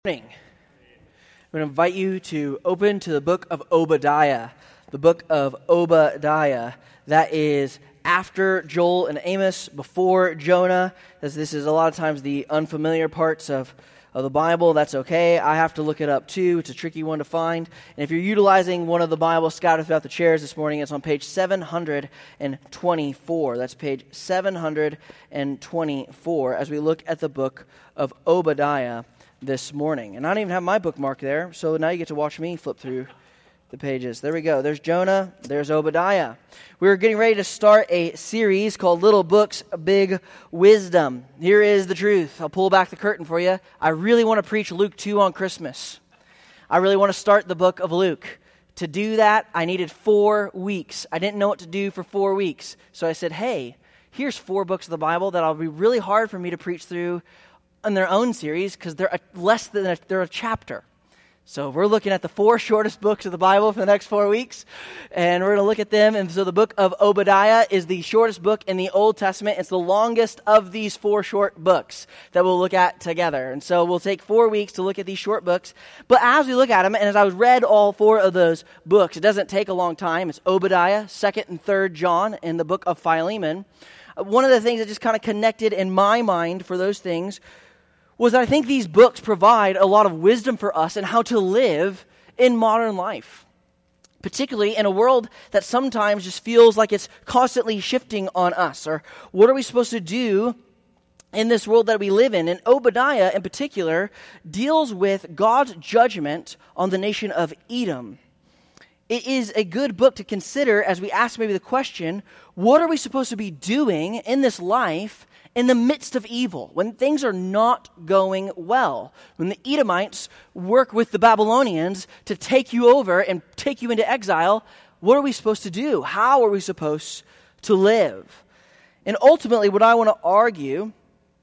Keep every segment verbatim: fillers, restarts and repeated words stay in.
Morning. I'm going to invite you to open to the book of Obadiah. The book of Obadiah. That is after Joel and Amos, before Jonah. As this is a lot of times the unfamiliar parts of, of the Bible. That's okay. I have to look it up too. It's a tricky one to find. And if you're utilizing one of the Bibles scattered throughout the chairs this morning, it's on page seven hundred twenty-four. That's page seven hundred twenty-four as we look at the book of Obadiah this morning. And I don't even have my bookmark there, so now you get to watch me flip through the pages. There we go. There's Jonah. There's Obadiah. We're getting ready to start a series called Little Books, Big Wisdom. Here is the truth. I'll pull back the curtain for you. I really want to preach Luke two on Christmas. I really want to start the book of Luke. To do that, I needed four weeks. I didn't know what to do for four weeks. So I said, hey, here's four books of the Bible that'll be really hard for me to preach through in their own series because they're a, less than a, they're a chapter. So we're looking at the four shortest books of the Bible for the next four weeks, and we're going to look at them. And so the book of Obadiah is the shortest book in the Old Testament. It's the longest of these four short books that we'll look at together. And so we'll take four weeks to look at these short books. But as we look at them, and as I read all four of those books, it doesn't take a long time. It's Obadiah, second and third John, and the book of Philemon. One of the things that just kind of connected in my mind for those things was that I think these books provide a lot of wisdom for us in how to live in modern life, particularly in a world that sometimes just feels like it's constantly shifting on us. Or what are we supposed to do in this world that we live in? And Obadiah, in particular, deals with God's judgment on the nation of Edom. It is a good book to consider as we ask maybe the question, what are we supposed to be doing in this life in the midst of evil, when things are not going well, when the Edomites work with the Babylonians to take you over and take you into exile? What are we supposed to do? How are we supposed to live? And ultimately, what I want to argue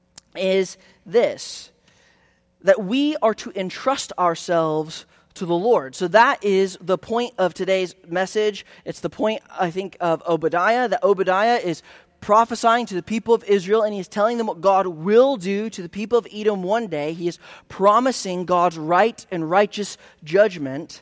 is this, that we are to entrust ourselves to the Lord. So that is the point of today's message. It's the point, I think, of Obadiah, that Obadiah is prophesying to the people of Israel, and he is telling them what God will do to the people of Edom one day. He is promising God's right and righteous judgment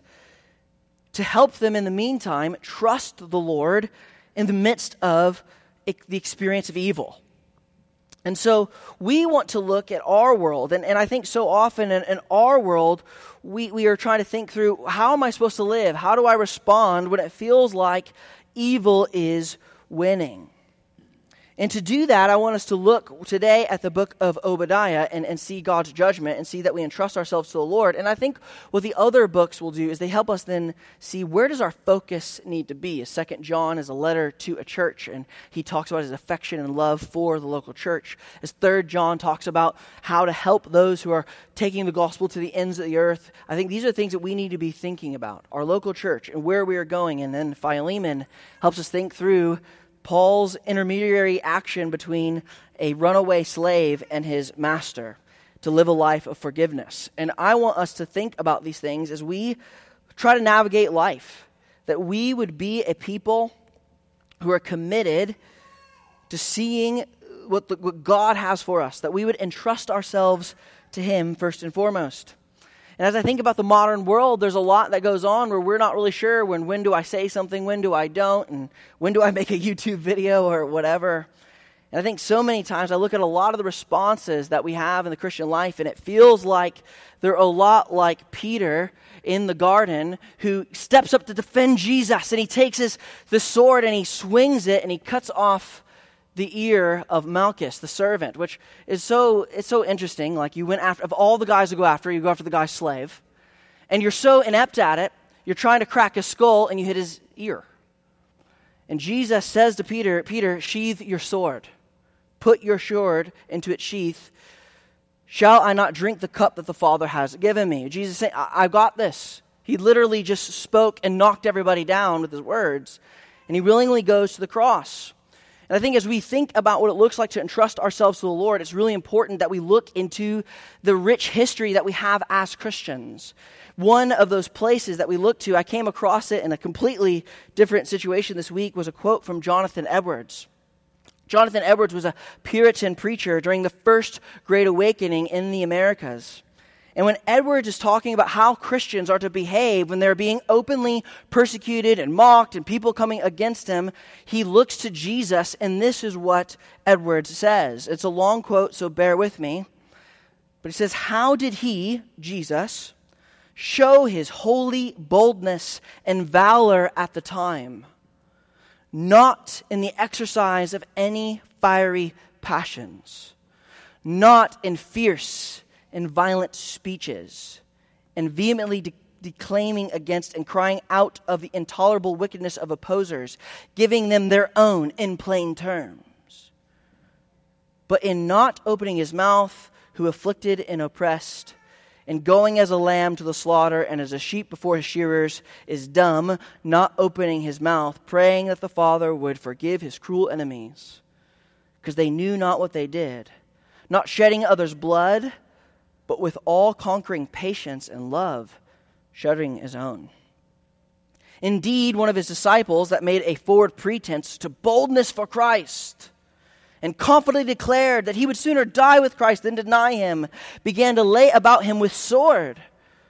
to help them in the meantime trust the Lord in the midst of the experience of evil. And so we want to look at our world, and, and I think so often in, in our world, we, we are trying to think through, how am I supposed to live? How do I respond when it feels like evil is winning? And to do that, I want us to look today at the book of Obadiah and, and see God's judgment and see that we entrust ourselves to the Lord. And I think what the other books will do is they help us then see, where does our focus need to be? Second John is a letter to a church, and he talks about his affection and love for the local church. As Third John talks about how to help those who are taking the gospel to the ends of the earth. I think these are things that we need to be thinking about, our local church and where we are going. And then Philemon helps us think through Paul's intermediary action between a runaway slave and his master to live a life of forgiveness. And I want us to think about these things as we try to navigate life, that we would be a people who are committed to seeing what, the, what God has for us, that we would entrust ourselves to Him first and foremost. And as I think about the modern world, there's a lot that goes on where we're not really sure when, when do I say something, when do I don't, and when do I make a YouTube video or whatever. And I think so many times I look at a lot of the responses that we have in the Christian life, and it feels like they're a lot like Peter in the garden, who steps up to defend Jesus, and he takes his the sword and he swings it and he cuts off the ear of Malchus, the servant, which is so, it's so interesting. Like, you went after, of all the guys to go after, you go after the guy's slave, and you're so inept at it, you're trying to crack his skull, and you hit his ear. And Jesus says to Peter, Peter, sheathe your sword. Put your sword into its sheath. Shall I not drink the cup that the Father has given me? Jesus is saying, I- I've got this. He literally just spoke and knocked everybody down with his words, and he willingly goes to the cross. And I think as we think about what it looks like to entrust ourselves to the Lord, it's really important that we look into the rich history that we have as Christians. One of those places that we look to, I came across it in a completely different situation this week, was a quote from Jonathan Edwards. Jonathan Edwards was a Puritan preacher during the First Great Awakening in the Americas. And when Edwards is talking about how Christians are to behave when they're being openly persecuted and mocked and people coming against him, he looks to Jesus, and this is what Edwards says. It's a long quote, so bear with me. But he says, "How did he, Jesus, show his holy boldness and valor at the time? Not in the exercise of any fiery passions, not in fierce and violent speeches, and vehemently de- declaiming against and crying out of the intolerable wickedness of opposers, giving them their own in plain terms, but in not opening his mouth, who afflicted and oppressed, and going as a lamb to the slaughter, and as a sheep before his shearers is dumb, not opening his mouth, praying that the Father would forgive his cruel enemies, because they knew not what they did, not shedding others' blood, but with all-conquering patience and love, shuddering his own. Indeed, one of his disciples that made a forward pretense to boldness for Christ and confidently declared that he would sooner die with Christ than deny him, began to lay about him with sword.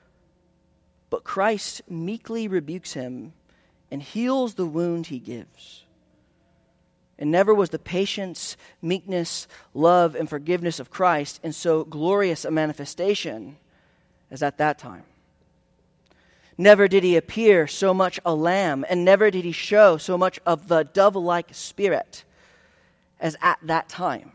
But Christ meekly rebukes him and heals the wound he gives. And never was the patience, meekness, love, and forgiveness of Christ in so glorious a manifestation as at that time. Never did he appear so much a lamb, and never did he show so much of the dove-like spirit as at that time.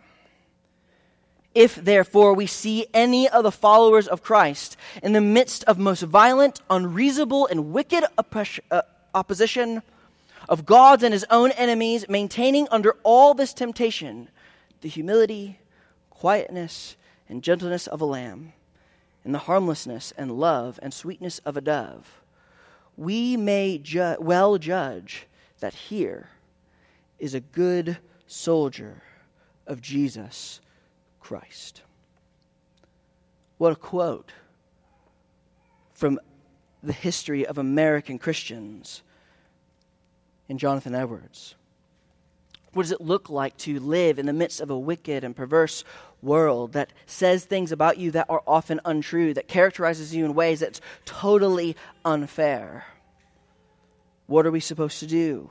If, therefore, we see any of the followers of Christ in the midst of most violent, unreasonable, and wicked oppos- uh, opposition of God's and his own enemies, maintaining under all this temptation the humility, quietness, and gentleness of a lamb, and the harmlessness and love and sweetness of a dove, we may ju- well judge that here is a good soldier of Jesus Christ." What a quote from the history of American Christians in Jonathan Edwards. What does it look like to live in the midst of a wicked and perverse world that says things about you that are often untrue, that characterizes you in ways that's totally unfair? What are we supposed to do?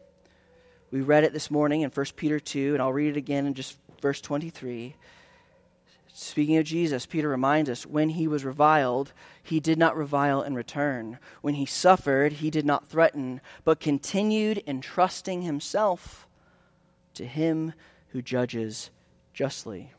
We read it this morning in First Peter two, and I'll read it again in just verse twenty-three. Speaking of Jesus, Peter reminds us, when he was reviled, he did not revile in return. When he suffered, he did not threaten, but continued entrusting himself to him who judges justly.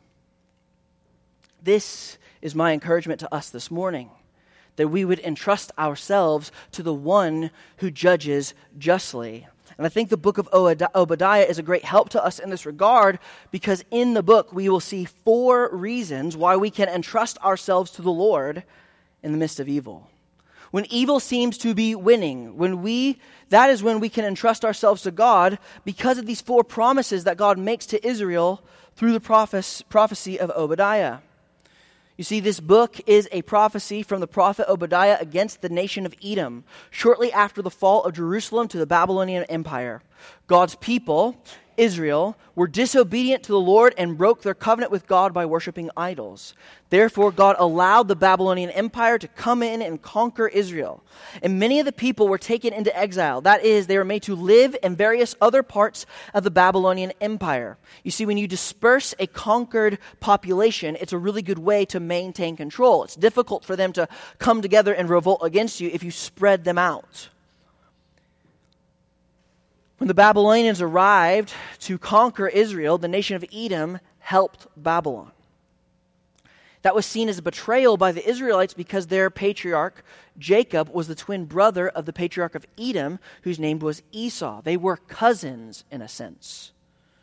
This is my encouragement to us this morning, that we would entrust ourselves to the one who judges justly. And I think the book of Obadiah is a great help to us in this regard, because in the book we will see four reasons why we can entrust ourselves to the Lord in the midst of evil. When evil seems to be winning, when we that is when we can entrust ourselves to God, because of these four promises that God makes to Israel through the prophes- prophecy of Obadiah. You see, this book is a prophecy from the prophet Obadiah against the nation of Edom, shortly after the fall of Jerusalem to the Babylonian Empire. God's people, Israel, were disobedient to the Lord and broke their covenant with God by worshiping idols. Therefore, God allowed the Babylonian Empire to come in and conquer Israel. And many of the people were taken into exile. That is, they were made to live in various other parts of the Babylonian Empire. You see, when you disperse a conquered population, it's a really good way to maintain control. It's difficult for them to come together and revolt against you if you spread them out. When the Babylonians arrived to conquer Israel, the nation of Edom helped Babylon. That was seen as a betrayal by the Israelites because their patriarch, Jacob, was the twin brother of the patriarch of Edom, whose name was Esau. They were cousins, in a sense.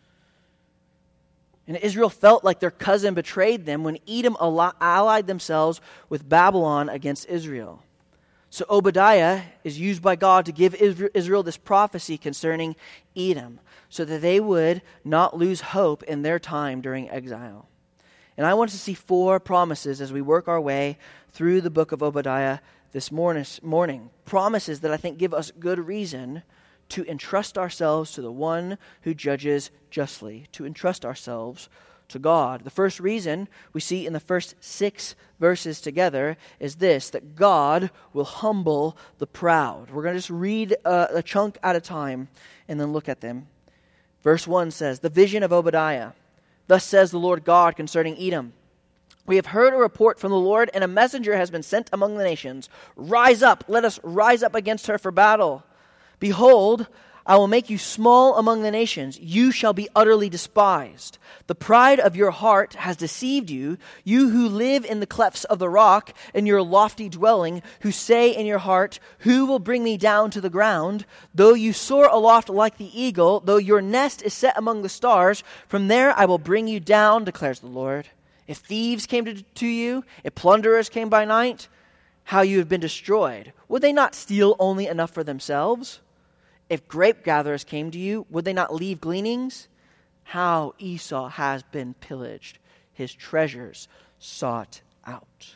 And Israel felt like their cousin betrayed them when Edom allied themselves with Babylon against Israel. So Obadiah is used by God to give Israel this prophecy concerning Edom, so that they would not lose hope in their time during exile. And I want us to see four promises as we work our way through the book of Obadiah this morning. Promises that I think give us good reason to entrust ourselves to the one who judges justly, to entrust ourselves to God. The first reason we see in the first six verses together is this, that God will humble the proud. We're going to just read a, a chunk at a time and then look at them. Verse one says, the vision of Obadiah. Thus says the Lord God concerning Edom. We have heard a report from the Lord, and a messenger has been sent among the nations. Rise up, let us rise up against her for battle. Behold, I will make you small among the nations. You shall be utterly despised. The pride of your heart has deceived you, you who live in the clefts of the rock, in your lofty dwelling, who say in your heart, who will bring me down to the ground? Though you soar aloft like the eagle, though your nest is set among the stars, from there I will bring you down, declares the Lord. If thieves came to, to you, if plunderers came by night, how you have been destroyed. Would they not steal only enough for themselves? If grape gatherers came to you, would they not leave gleanings? How Esau has been pillaged, his treasures sought out.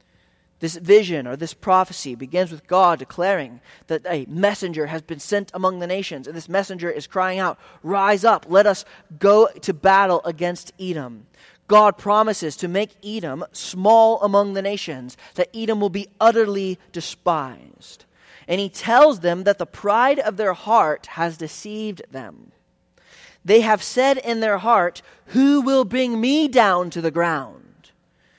This vision or this prophecy begins with God declaring that a messenger has been sent among the nations, and this messenger is crying out, rise up, let us go to battle against Edom. God promises to make Edom small among the nations, that Edom will be utterly despised. And he tells them that the pride of their heart has deceived them. They have said in their heart, who will bring me down to the ground?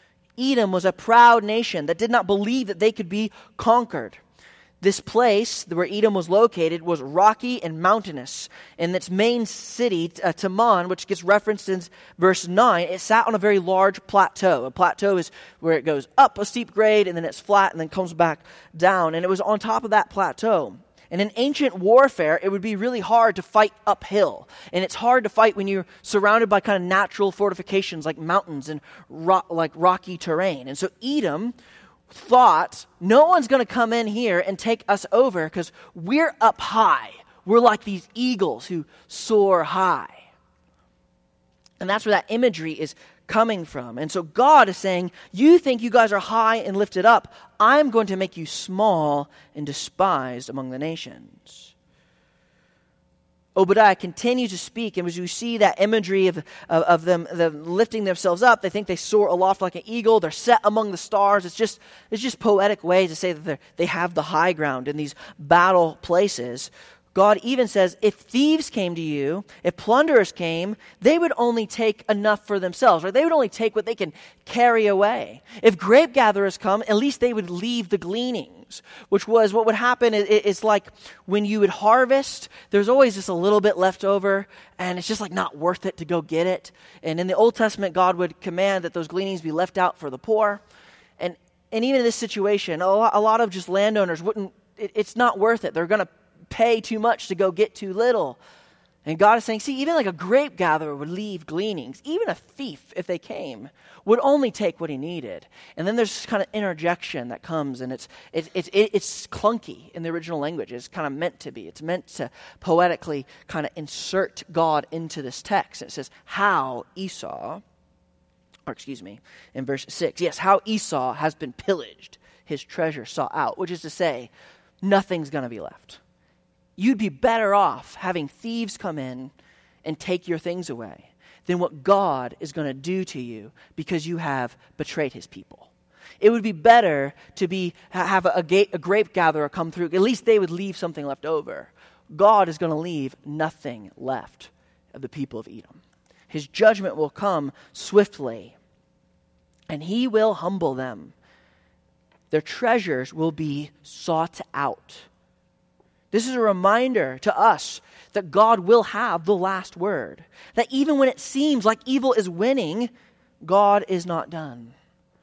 Edom was a proud nation that did not believe that they could be conquered. This place where Edom was located was rocky and mountainous. In its main city, uh, Teman, which gets referenced in verse nine, it sat on a very large plateau. A plateau is where it goes up a steep grade and then it's flat and then comes back down. And it was on top of that plateau. And in ancient warfare, it would be really hard to fight uphill. And it's hard to fight when you're surrounded by kind of natural fortifications like mountains and ro- like rocky terrain. And so Edom thought, no one's going to come in here and take us over because we're up high. We're like these eagles who soar high. And that's where that imagery is coming from. And so God is saying, you think you guys are high and lifted up. I'm going to make you small and despised among the nations. Obadiah continues to speak, and as we see that imagery of, of, of them, them lifting themselves up, they think they soar aloft like an eagle. They're set among the stars. It's just it's just poetic ways to say that they have the high ground in these battle places. God even says, if thieves came to you, if plunderers came, they would only take enough for themselves, or they would only take what they can carry away. If grape gatherers come, at least they would leave the gleanings, which was what would happen. It's like when you would harvest, there's always just a little bit left over, and it's just like not worth it to go get it. And in the Old Testament, God would command that those gleanings be left out for the poor. And and even in this situation, a lot, a lot of just landowners wouldn't, it, it's not worth it. They're going to pay too much to go get too little. And God is saying, see, even like a grape gatherer would leave gleanings. Even a thief, if they came, would only take what he needed. And then there's this kind of interjection that comes, and it's it's it's, it's clunky in the original language. It's kind of meant to be. It's meant to poetically kind of insert God into this text. It says, how Esau, or excuse me, in verse six, yes, how Esau has been pillaged, his treasure sought out, which is to say, nothing's going to be left. You'd be better off having thieves come in and take your things away than what God is going to do to you because you have betrayed his people. It would be better to be have a, a, a grape gatherer come through. At least they would leave something left over. God is going to leave nothing left of the people of Edom. His judgment will come swiftly, and he will humble them. Their treasures will be sought out. This is a reminder to us that God will have the last word. That even when it seems like evil is winning, God is not done.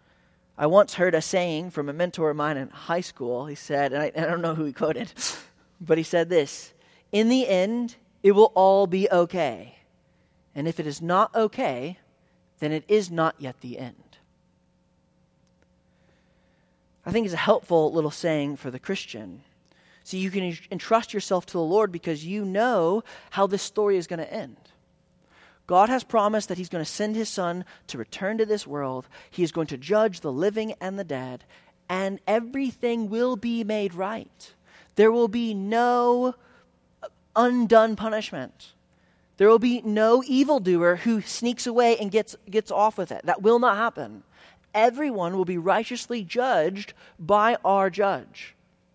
I once heard a saying from a mentor of mine in high school. He said, and I, I don't know who he quoted, but he said this, in the end, it will all be okay. And if it is not okay, then it is not yet the end. I think it's a helpful little saying for the Christian. So you can entrust yourself to the Lord because you know how this story is going to end. God has promised that he's going to send his son to return to this world. He is going to judge the living and the dead, and everything will be made right. There will be no undone punishment. There will be no evildoer who sneaks away and gets, gets off with it. That will not happen. Everyone will be righteously judged by our judge.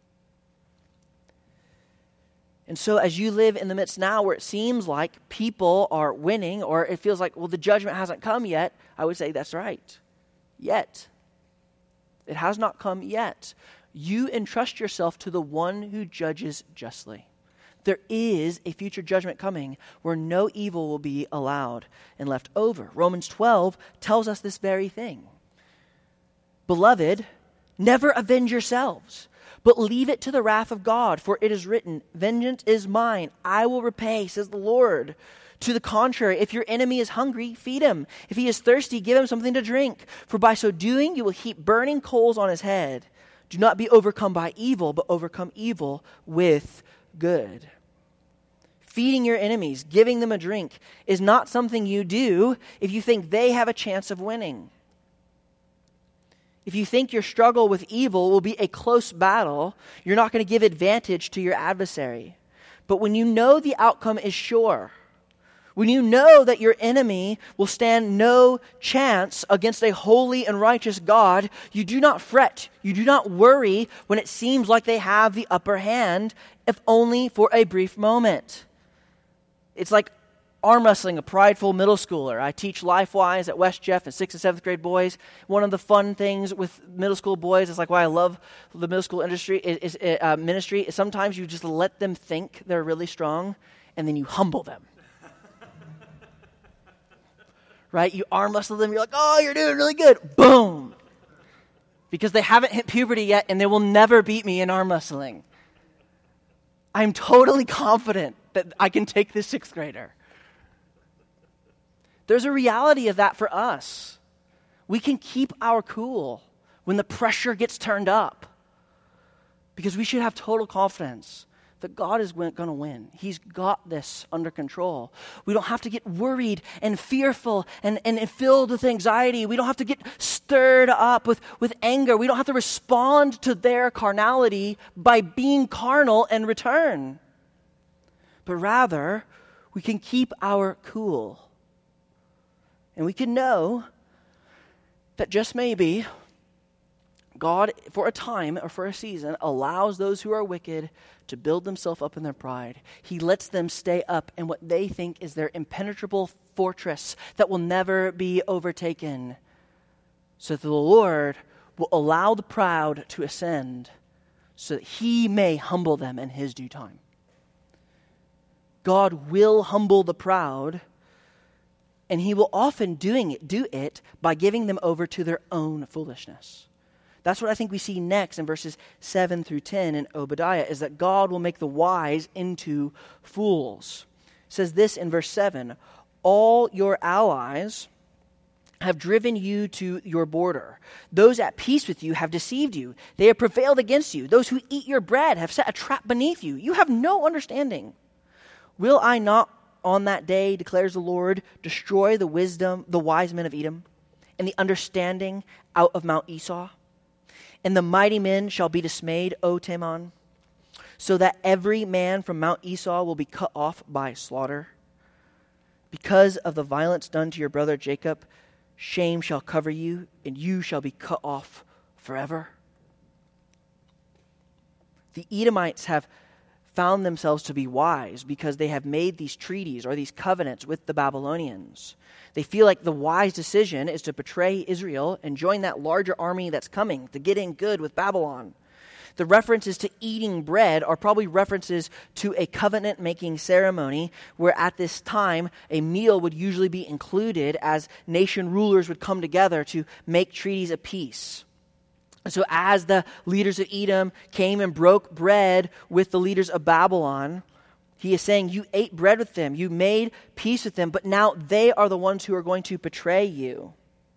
And so as you live in the midst now where it seems like people are winning, or it feels like, well, the judgment hasn't come yet, I would say that's right. Yet. It has not come yet. You entrust yourself to the one who judges justly. There is a future judgment coming where no evil will be allowed and left over. Romans twelve tells us this very thing. Beloved, never avenge yourselves, but leave it to the wrath of God, for it is written, vengeance is mine, I will repay, says the Lord. To the contrary, if your enemy is hungry, feed him. If he is thirsty, give him something to drink. For by so doing, you will heap burning coals on his head. Do not be overcome by evil, but overcome evil with good. Feeding your enemies, giving them a drink, is not something you do if you think they have a chance of winning. If you think your struggle with evil will be a close battle, you're not going to give advantage to your adversary. But when you know the outcome is sure, when you know that your enemy will stand no chance against a holy and righteous God, you do not fret, you do not worry when it seems like they have the upper hand, if only for a brief moment. It's like arm wrestling a prideful middle schooler. I teach LifeWise at West Jeff and sixth and seventh grade boys. One of the fun things with middle school boys, it's like why I love the middle school industry is, is uh, ministry. Is sometimes you just let them think they're really strong, and then you humble them. Right? You arm wrestle them. You're like, oh, you're doing really good. Boom. Because they haven't hit puberty yet, and they will never beat me in arm wrestling. I'm totally confident that I can take this sixth grader. There's a reality of that for us. We can keep our cool when the pressure gets turned up, because we should have total confidence that God is going to win. He's got this under control. We don't have to get worried and fearful and, and filled with anxiety. We don't have to get stirred up with, with anger. We don't have to respond to their carnality by being carnal and return. But rather, we can keep our cool. And we can know that just maybe God, for a time or for a season, allows those who are wicked to build themselves up in their pride. He lets them stay up in what they think is their impenetrable fortress that will never be overtaken, so that the Lord will allow the proud to ascend so that he may humble them in his due time. God will humble the proud, and he will often doing it, do it by giving them over to their own foolishness. That's what I think we see next in verses seven through ten in Obadiah, is that God will make the wise into fools. It says this in verse seven, all your allies have driven you to your border. Those at peace with you have deceived you. They have prevailed against you. Those who eat your bread have set a trap beneath you. You have no understanding. Will I not on that day, declares the Lord, destroy the wisdom, the wise men of Edom, and the understanding out of Mount Esau? And the mighty men shall be dismayed, O Teman, so that every man from Mount Esau will be cut off by slaughter. Because of the violence done to your brother Jacob, shame shall cover you, and you shall be cut off forever. The Edomites have found themselves to be wise because they have made these treaties or these covenants with the Babylonians. They feel like the wise decision is to betray Israel and join that larger army that's coming to get in good with Babylon. The references to eating bread are probably references to a covenant-making ceremony where at this time a meal would usually be included as nation rulers would come together to make treaties of peace. So as the leaders of Edom came and broke bread with the leaders of Babylon, he is saying, you ate bread with them, you made peace with them, but now they are the ones who are going to betray you.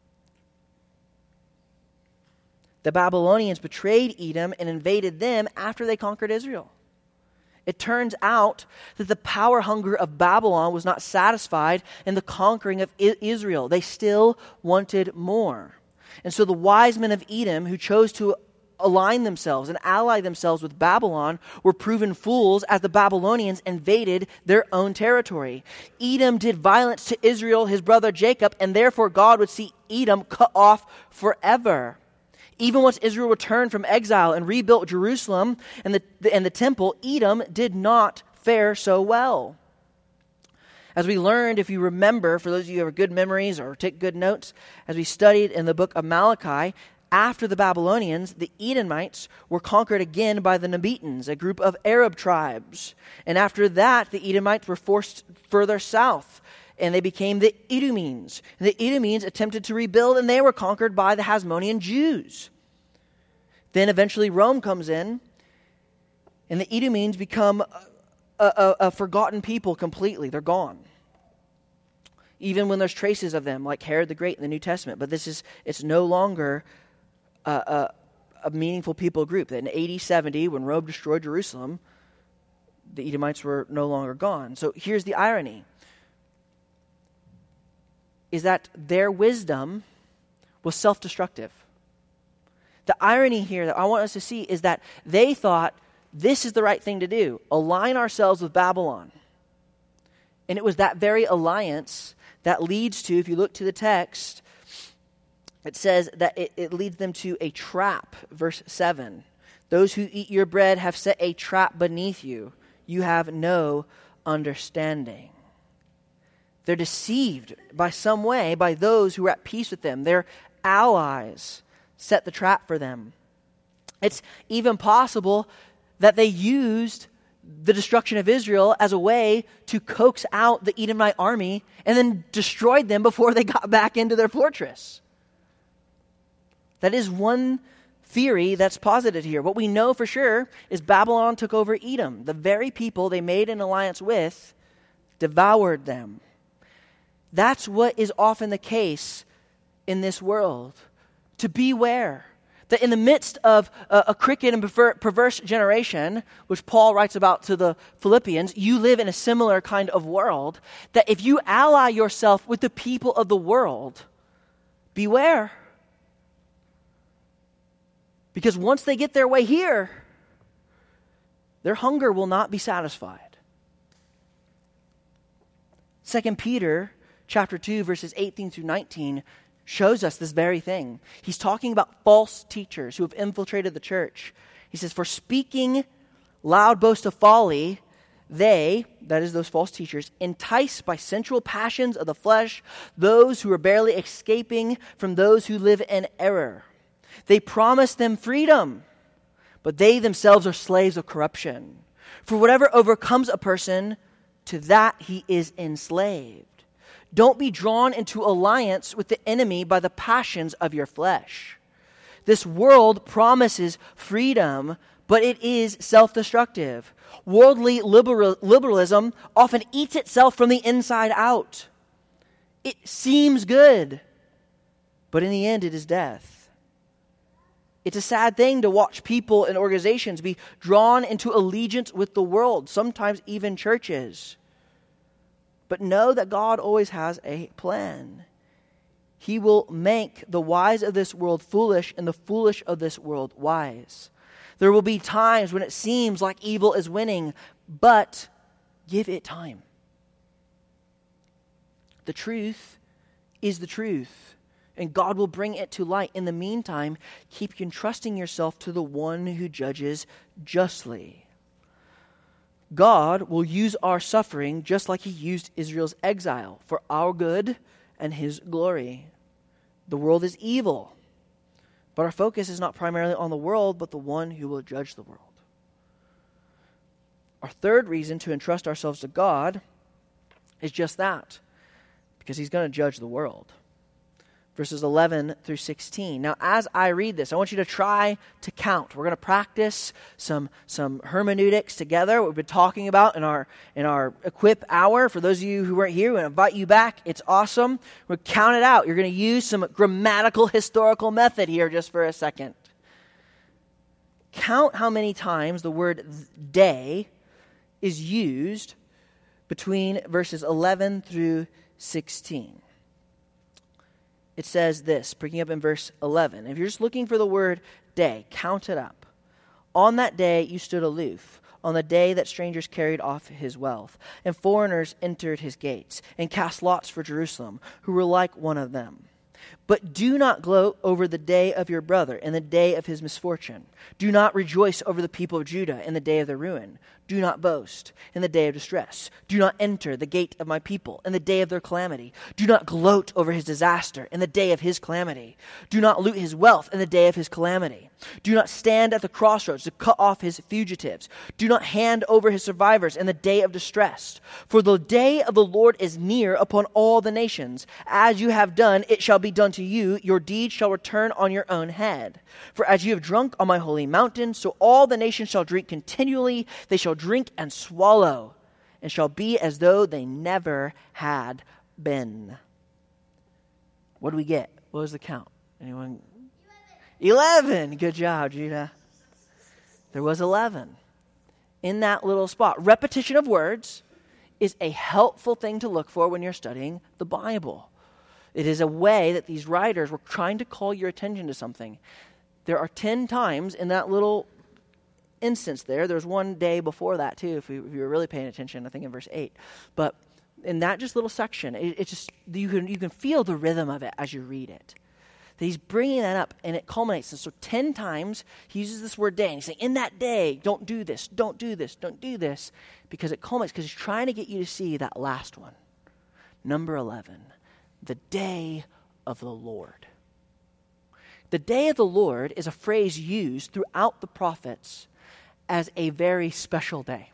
The Babylonians betrayed Edom and invaded them after they conquered Israel. It turns out that the power hunger of Babylon was not satisfied in the conquering of Israel. They still wanted more. And so the wise men of Edom who chose to align themselves and ally themselves with Babylon were proven fools as the Babylonians invaded their own territory. Edom did violence to Israel, his brother Jacob, and therefore God would see Edom cut off forever. Even once Israel returned from exile and rebuilt Jerusalem and the, and the temple, Edom did not fare so well. As we learned, if you remember, for those of you who have good memories or take good notes, as we studied in the book of Malachi, after the Babylonians, the Edomites were conquered again by the Nabitans, a group of Arab tribes. And after that, the Edomites were forced further south, and they became the Edomites. And the Edomites attempted to rebuild, and they were conquered by the Hasmonean Jews. Then eventually Rome comes in, and the Edomites become a, a, a forgotten people completely. They're gone. Even when there's traces of them, like Herod the Great in the New Testament. But this is, it's no longer a, a, a meaningful people group. In A D seventy, when Rome destroyed Jerusalem, the Edomites were no longer gone. So here's the irony, is that their wisdom was self-destructive. The irony here that I want us to see is that they thought this is the right thing to do, align ourselves with Babylon. And it was that very alliance that leads to, if you look to the text, it says that it, it leads them to a trap. Verse seven, those who eat your bread have set a trap beneath you. You have no understanding. They're deceived by some way by those who are at peace with them. Their allies set the trap for them. It's even possible that they used the destruction of Israel as a way to coax out the Edomite army and then destroyed them before they got back into their fortress. That is one theory that's posited here. What we know for sure is Babylon took over Edom. The very people they made an alliance with devoured them. That's what is often the case in this world. To beware that in the midst of a, a crooked and perverse generation, which Paul writes about to the Philippians, you live in a similar kind of world, that if you ally yourself with the people of the world, beware. Because once they get their way here, their hunger will not be satisfied. Second Peter chapter two, verses eighteen through nineteen shows us this very thing. He's talking about false teachers who have infiltrated the church. He says, for speaking loud boast of folly, they, that is those false teachers, entice by sensual passions of the flesh those who are barely escaping from those who live in error. They promise them freedom, but they themselves are slaves of corruption. For whatever overcomes a person, to that he is enslaved. Don't be drawn into alliance with the enemy by the passions of your flesh. This world promises freedom, but it is self-destructive. Worldly liberal, liberalism often eats itself from the inside out. It seems good, but in the end it is death. It's a sad thing to watch people and organizations be drawn into allegiance with the world, sometimes even churches. But know that God always has a plan. He will make the wise of this world foolish and the foolish of this world wise. There will be times when it seems like evil is winning, but give it time. The truth is the truth, and God will bring it to light. In the meantime, keep entrusting yourself to the one who judges justly. God will use our suffering just like he used Israel's exile for our good and his glory. The world is evil, but our focus is not primarily on the world, but the one who will judge the world. Our third reason to entrust ourselves to God is just that, because he's going to judge the world. Verses eleven through sixteen. Now, as I read this, I want you to try to count. We're going to practice some, some hermeneutics together, what we've been talking about in our in our Equip Hour. For those of you who weren't here, we invite you back. It's awesome. We're going to count it out. You're going to use some grammatical, historical method here just for a second. Count how many times the word day is used between verses eleven through sixteen. It says this, picking up in verse eleven. If you're just looking for the word day, count it up. On that day you stood aloof, on the day that strangers carried off his wealth, and foreigners entered his gates, and cast lots for Jerusalem, who were like one of them. But do not gloat over the day of your brother and the day of his misfortune. Do not rejoice over the people of Judah in the day of their ruin. Do not boast in the day of distress. Do not enter the gate of my people in the day of their calamity. Do not gloat over his disaster in the day of his calamity. Do not loot his wealth in the day of his calamity. Do not stand at the crossroads to cut off his fugitives. Do not hand over his survivors in the day of distress. For the day of the Lord is near upon all the nations. As you have done, it shall be done to you. Your deeds shall return on your own head. For as you have drunk on my holy mountain, so all the nations shall drink continually. They shall drink and swallow, and shall be as though they never had been. What do we get? What was the count? Anyone? Eleven. Eleven. Good job, Judah. There was eleven in that little spot. Repetition of words is a helpful thing to look for when you're studying the Bible. It is a way that these writers were trying to call your attention to something. There are ten times in that little instance there. There's one day before that too, if, we, if you were really paying attention, I think in verse eight. But in that just little section, it, it just you can you can feel the rhythm of it as you read it. That he's bringing that up, and it culminates. And so ten times he uses this word day, and he's saying, in that day, don't do this, don't do this, don't do this, because it culminates, because he's trying to get you to see that last one. Number eleven, the day of the Lord. The day of the Lord is a phrase used throughout the prophets as a very special day.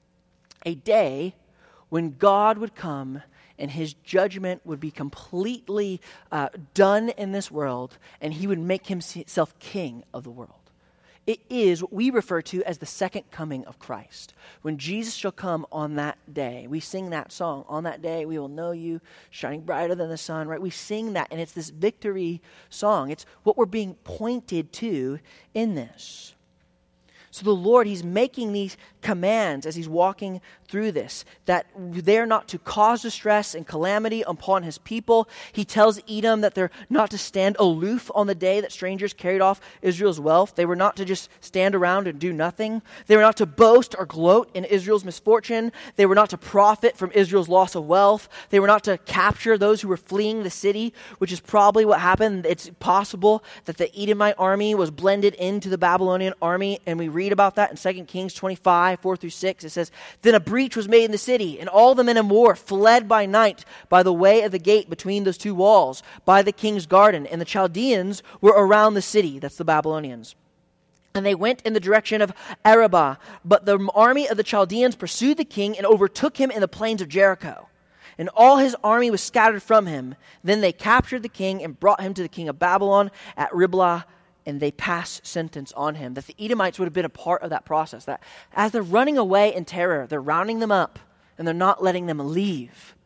A day when God would come and his judgment would be completely uh, done in this world, and he would make himself king of the world. It is what we refer to as the second coming of Christ. When Jesus shall come on that day. We sing that song, on that day we will know you, shining brighter than the sun, right? We sing that, and it's this victory song. It's what we're being pointed to in this. So the Lord, he's making these commands as he's walking through this, that they're not to cause distress and calamity upon his people. He tells Edom that they're not to stand aloof on the day that strangers carried off Israel's wealth. They were not to just stand around and do nothing. They were not to boast or gloat in Israel's misfortune. They were not to profit from Israel's loss of wealth. They were not to capture those who were fleeing the city, which is probably what happened. It's possible that the Edomite army was blended into the Babylonian army, and we read about that in Second Kings twenty-five, four through six. It says, then a breach was made in the city, and all the men of war fled by night by the way of the gate between those two walls, by the king's garden, and the Chaldeans were around the city. That's the Babylonians. And they went in the direction of Arabah, but the army of the Chaldeans pursued the king and overtook him in the plains of Jericho. And all his army was scattered from him. Then they captured the king and brought him to the king of Babylon at Riblah, and they passed sentence on him. That the Edomites would have been a part of that process. That as they're running away in terror, they're rounding them up, and they're not letting them leave.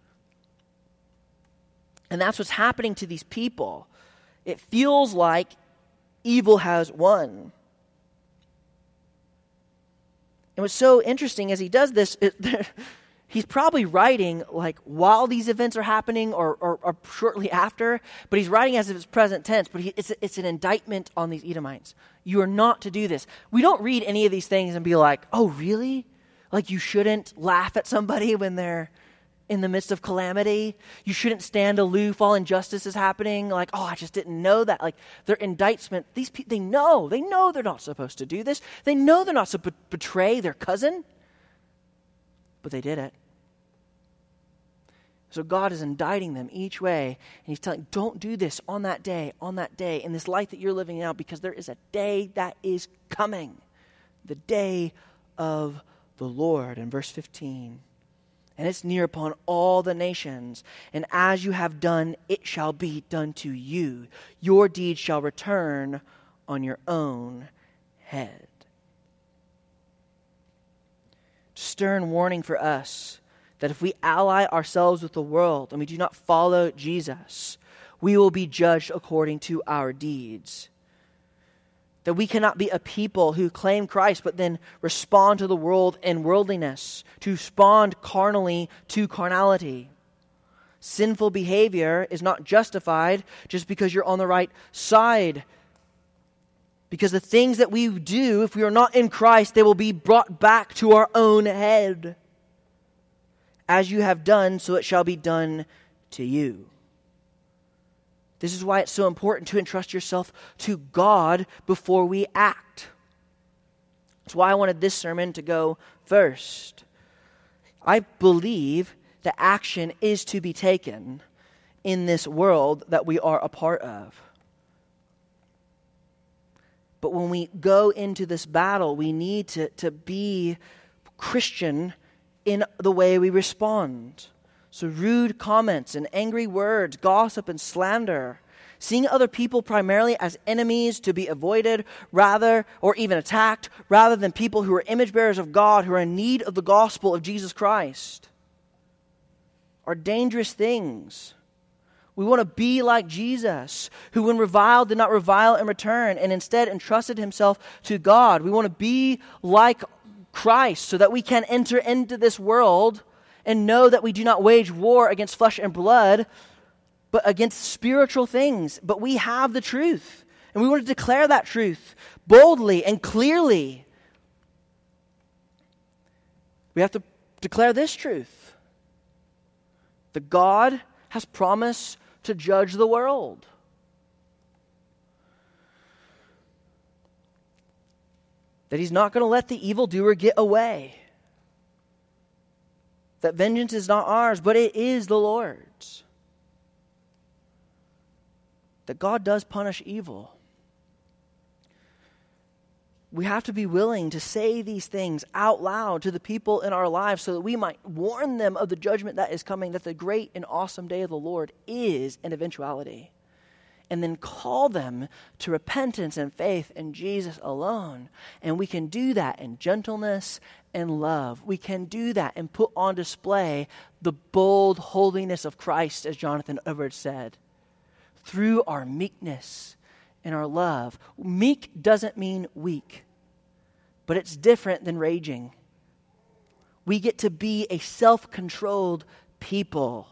And that's what's happening to these people. It feels like evil has won. And what's so interesting as he does this, it, he's probably writing like while these events are happening or, or, or shortly after, but he's writing as if it's present tense, but he, it's, it's an indictment on these Edomites. You are not to do this. We don't read any of these things and be like, oh, really? Like you shouldn't laugh at somebody when they're in the midst of calamity. You shouldn't stand aloof while injustice is happening. Like, oh, I just didn't know that. Like their indictment, these people, they know. They know they're not supposed to do this. They know they're not supposed to betray their cousin. But they did it. So God is indicting them each way, and he's telling, don't do this on that day, on that day, in this life that you're living now, because there is a day that is coming, the day of the Lord. In verse fifteen, and it's near upon all the nations, and as you have done, it shall be done to you. Your deeds shall return on your own head. Stern warning for us that if we ally ourselves with the world and we do not follow Jesus, we will be judged according to our deeds. That we cannot be a people who claim Christ but then respond to the world in worldliness, to respond carnally to carnality. Sinful behavior is not justified just because you're on the right side Because the things that we do, if we are not in Christ, they will be brought back to our own head. As you have done, so it shall be done to you. This is why it's so important to entrust yourself to God before we act. That's why I wanted this sermon to go first. I believe that action is to be taken in this world that we are a part of. But when we go into this battle, we need to, to be Christian in the way we respond. So rude comments and angry words, gossip and slander, seeing other people primarily as enemies to be avoided rather, or even attacked, rather than people who are image bearers of God, who are in need of the gospel of Jesus Christ, are dangerous things. We want to be like Jesus, who when reviled did not revile in return and instead entrusted himself to God. We want to be like Christ so that we can enter into this world and know that we do not wage war against flesh and blood, but against spiritual things. But we have the truth, and we want to declare that truth boldly and clearly. We have to declare this truth: that God has promised to judge the world. That he's not going to let the evildoer get away. That vengeance is not ours, but it is the Lord's. That God does punish evil. We have to be willing to say these things out loud to the people in our lives so that we might warn them of the judgment that is coming, that the great and awesome day of the Lord is an eventuality. And then call them to repentance and faith in Jesus alone. And we can do that in gentleness and love. We can do that and put on display the bold holiness of Christ, as Jonathan Edwards said, through our meekness and our love. Meek doesn't mean weak, but it's different than raging. We get to be a self-controlled people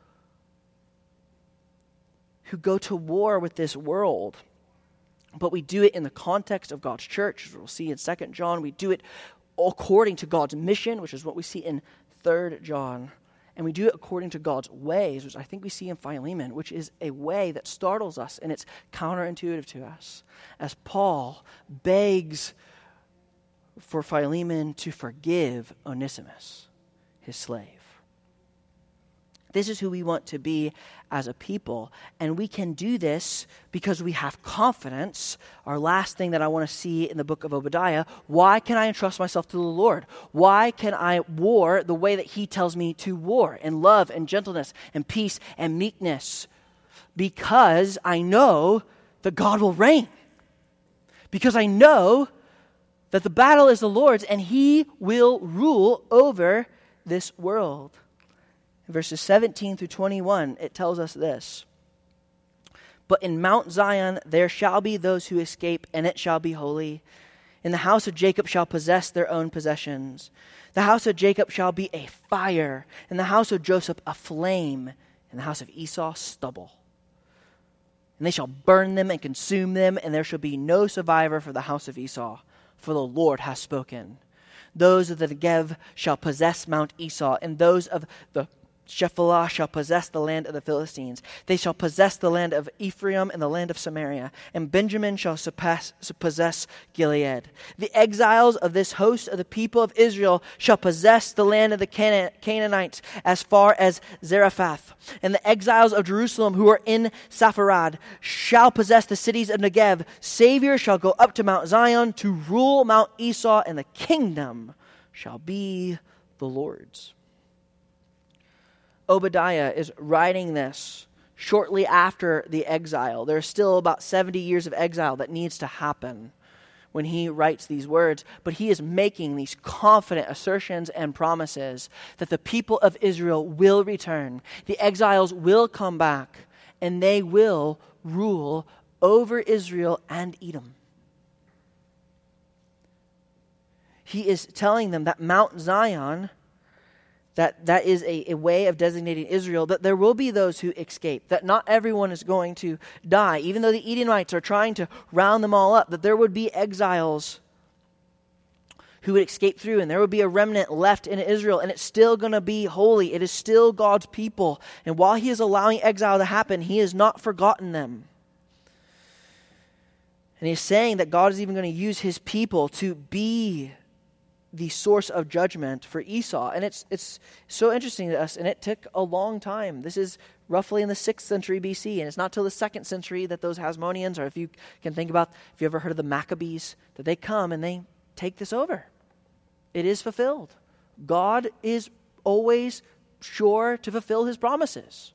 who go to war with this world. But we do it in the context of God's church, as we'll see in Second John. We do it according to God's mission, which is what we see in Third John. And we do it according to God's ways, which I think we see in Philemon, which is a way that startles us and it's counterintuitive to us. As Paul begs for Philemon to forgive Onesimus, his slave. This is who we want to be as a people. And we can do this because we have confidence. Our last thing that I want to see in the book of Obadiah: why can I entrust myself to the Lord? Why can I war the way that he tells me to war, in love and gentleness and peace and meekness? Because I know that God will reign. Because I know that the battle is the Lord's and he will rule over this world. In verses seventeen through twenty-one, it tells us this: But in Mount Zion there shall be those who escape, and it shall be holy. In the house of Jacob shall possess their own possessions. The house of Jacob shall be a fire, and the house of Joseph a flame, and the house of Esau stubble. And they shall burn them and consume them, and there shall be no survivor for the house of Esau, for the Lord has spoken. Those of the Negev shall possess Mount Esau, and those of the Shephelah shall possess the land of the Philistines. They shall possess the land of Ephraim and the land of Samaria, and Benjamin shall surpass, possess Gilead. The exiles of this host of the people of Israel shall possess the land of the Cana- Canaanites as far as Zarephath. And the exiles of Jerusalem who are in Sepharad shall possess the cities of Negev. Savior shall go up to Mount Zion to rule Mount Esau, and the kingdom shall be the Lord's. Obadiah is writing this shortly after the exile. There's still about seventy years of exile that needs to happen when he writes these words. But he is making these confident assertions and promises that the people of Israel will return. The exiles will come back, and they will rule over Israel and Edom. He is telling them that Mount Zion that that is a, a way of designating Israel, that there will be those who escape, that not everyone is going to die, even though the Edomites are trying to round them all up, that there would be exiles who would escape through, and there would be a remnant left in Israel, and it's still going to be holy. It is still God's people. And while he is allowing exile to happen, he has not forgotten them. And he's saying that God is even going to use his people to be the source of judgment for Esau. And it's it's so interesting to us, and it took a long time. This is roughly in the sixth century B C, and it's not till the second century that those Hasmoneans, or if you can think about, if you ever heard of the Maccabees, that they come and they take this over. It is fulfilled. God is always sure to fulfill his promises.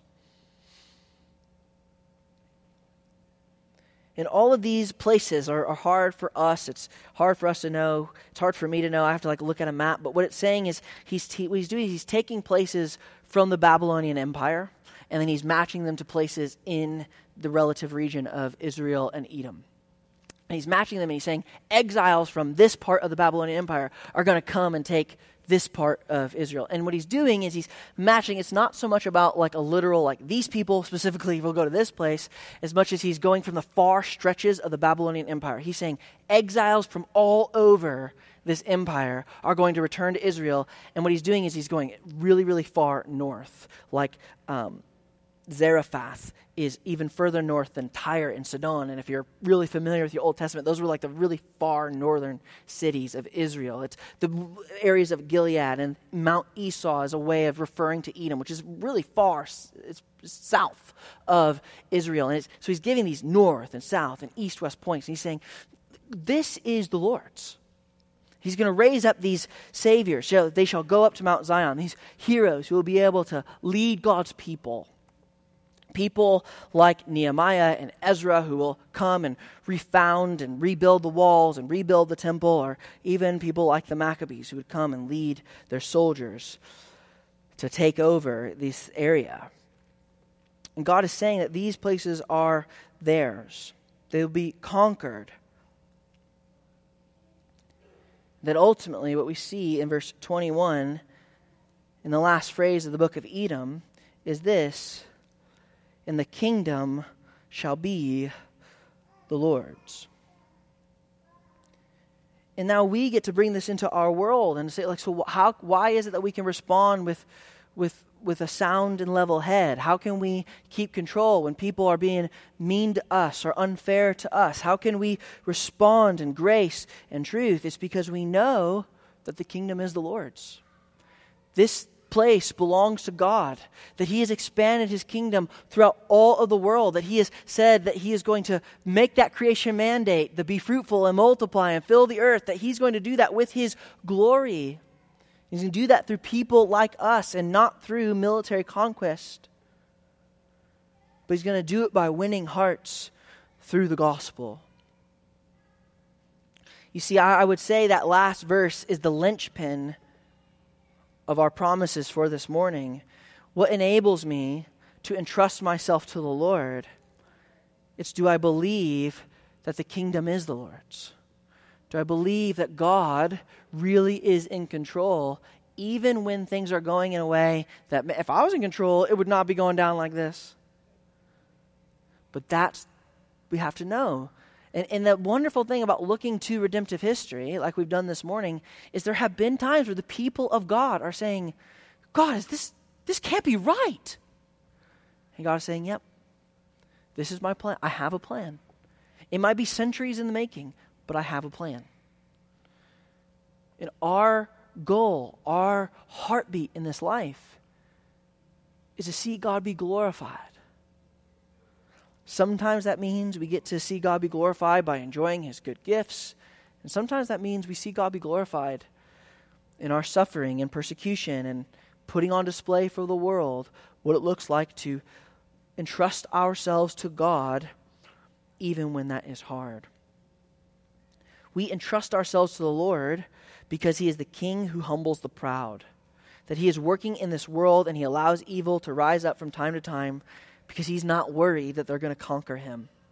And all of these places are, are hard for us. It's hard for us to know. It's hard for me to know. I have to like look at a map. But what it's saying is, he's t- what he's doing is he's taking places from the Babylonian Empire, and then he's matching them to places in the relative region of Israel and Edom. And he's matching them, and he's saying exiles from this part of the Babylonian Empire are going to come and take this part of Israel. And what he's doing is he's matching. It's not so much about like a literal, like these people specifically will go to this place, as much as he's going from the far stretches of the Babylonian Empire. He's saying exiles from all over this empire are going to return to Israel. And what he's doing is he's going really, really far north, like um, Zarephath is even further north than Tyre and Sidon. And if you're really familiar with your Old Testament, those were like the really far northern cities of Israel. It's the areas of Gilead, and Mount Esau is a way of referring to Edom, which is really far. It's south of Israel. And it's, so he's giving these north and south and east-west points. And he's saying, this is the Lord's. He's going to raise up these saviors. So they shall go up to Mount Zion, these heroes who will be able to lead God's people. People like Nehemiah and Ezra, who will come and refound and rebuild the walls and rebuild the temple, or even people like the Maccabees, who would come and lead their soldiers to take over this area. And God is saying that these places are theirs. They will be conquered. That ultimately what we see in verse twenty-one, in the last phrase of the book of Edom, is this: and the kingdom shall be the Lord's. And now we get to bring this into our world and say, like, so how? Why is it that we can respond with, with, with a sound and level head? How can we keep control when people are being mean to us or unfair to us? How can we respond in grace and truth? It's because we know that the kingdom is the Lord's. This place belongs to God, that he has expanded his kingdom throughout all of the world, that he has said that he is going to make that creation mandate, to be fruitful and multiply and fill the earth, that he's going to do that with his glory. He's going to do that through people like us and not through military conquest. But he's going to do it by winning hearts through the gospel. You see, I, I would say that last verse is the linchpin of our promises for this morning. What enables me to entrust myself to the Lord? It's, do I believe that the kingdom is the Lord's? Do I believe that God really is in control, even when things are going in a way that if I was in control, it would not be going down like this? But that's, we have to know. And, and the wonderful thing about looking to redemptive history, like we've done this morning, is there have been times where the people of God are saying, God, is this, this can't be right. And God is saying, yep, this is my plan. I have a plan. It might be centuries in the making, but I have a plan. And our goal, our heartbeat in this life is to see God be glorified. Sometimes that means we get to see God be glorified by enjoying his good gifts. And sometimes that means we see God be glorified in our suffering and persecution and putting on display for the world what it looks like to entrust ourselves to God even when that is hard. We entrust ourselves to the Lord because he is the king who humbles the proud. That he is working in this world and he allows evil to rise up from time to time because he's not worried that they're going to conquer him.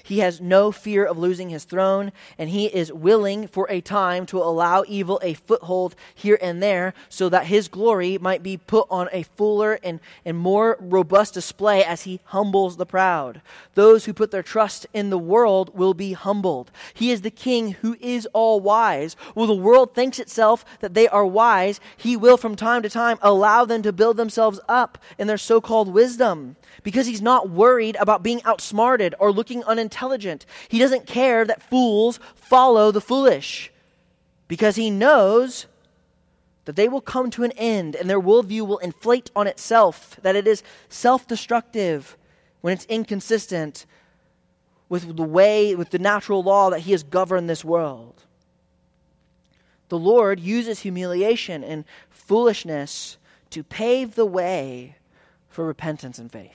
He has no fear of losing his throne, and he is willing for a time to allow evil a foothold here and there so that his glory might be put on a fuller and, and more robust display as he humbles the proud. Those who put their trust in the world will be humbled. He is the king who is all wise. While the world thinks itself that they are wise, he will from time to time allow them to build themselves up in their so-called wisdom, because he's not worried about being outsmarted or looking unintelligent. He doesn't care that fools follow the foolish, because he knows that they will come to an end and their worldview will inflate on itself, that it is self-destructive when it's inconsistent with the way, with the natural law that he has governed this world. The Lord uses humiliation and foolishness to pave the way for repentance and faith.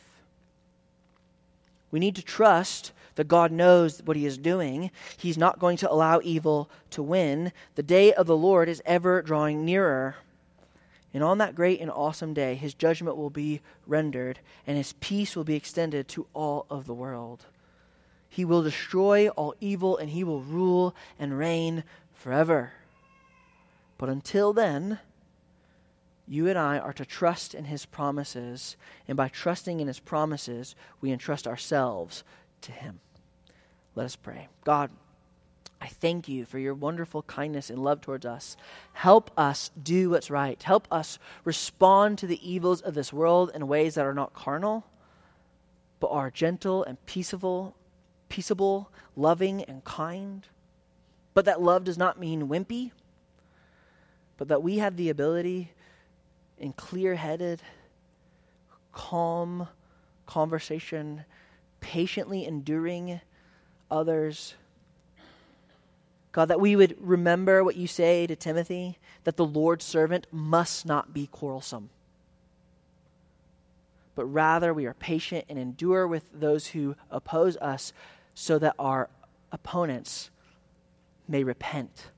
We need to trust that God knows what he is doing. He's not going to allow evil to win. The day of the Lord is ever drawing nearer. And on that great and awesome day, his judgment will be rendered, and his peace will be extended to all of the world. He will destroy all evil, and he will rule and reign forever. But until then, you and I are to trust in his promises, and by trusting in his promises, we entrust ourselves to him. Let us pray. God, I thank you for your wonderful kindness and love towards us. Help us do what's right. Help us respond to the evils of this world in ways that are not carnal, but are gentle and peaceable, peaceable, loving and kind. But that love does not mean wimpy, but that we have the ability in clear-headed, calm conversation, patiently enduring others. God, that we would remember what you say to Timothy, that the Lord's servant must not be quarrelsome, but rather we are patient and endure with those who oppose us so that our opponents may repent.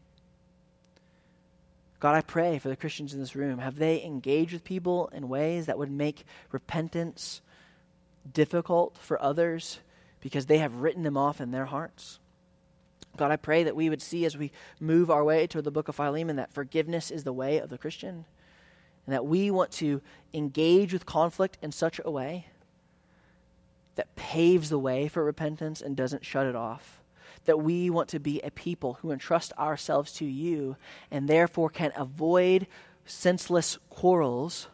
God, I pray for the Christians in this room. Have they engaged with people in ways that would make repentance difficult for others because they have written them off in their hearts? God, I pray that we would see as we move our way toward the book of Philemon that forgiveness is the way of the Christian, and that we want to engage with conflict in such a way that paves the way for repentance and doesn't shut it off. That we want to be a people who entrust ourselves to you and therefore can avoid senseless quarrels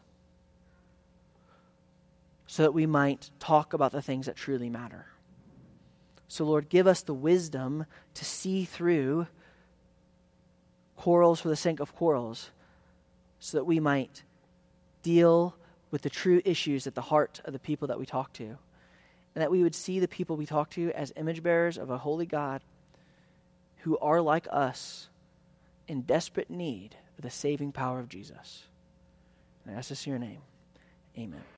so that we might talk about the things that truly matter. So Lord, give us the wisdom to see through quarrels for the sake of quarrels so that we might deal with the true issues at the heart of the people that we talk to. And that we would see the people we talk to as image bearers of a holy God who are like us in desperate need of the saving power of Jesus. And I ask this in your name. Amen.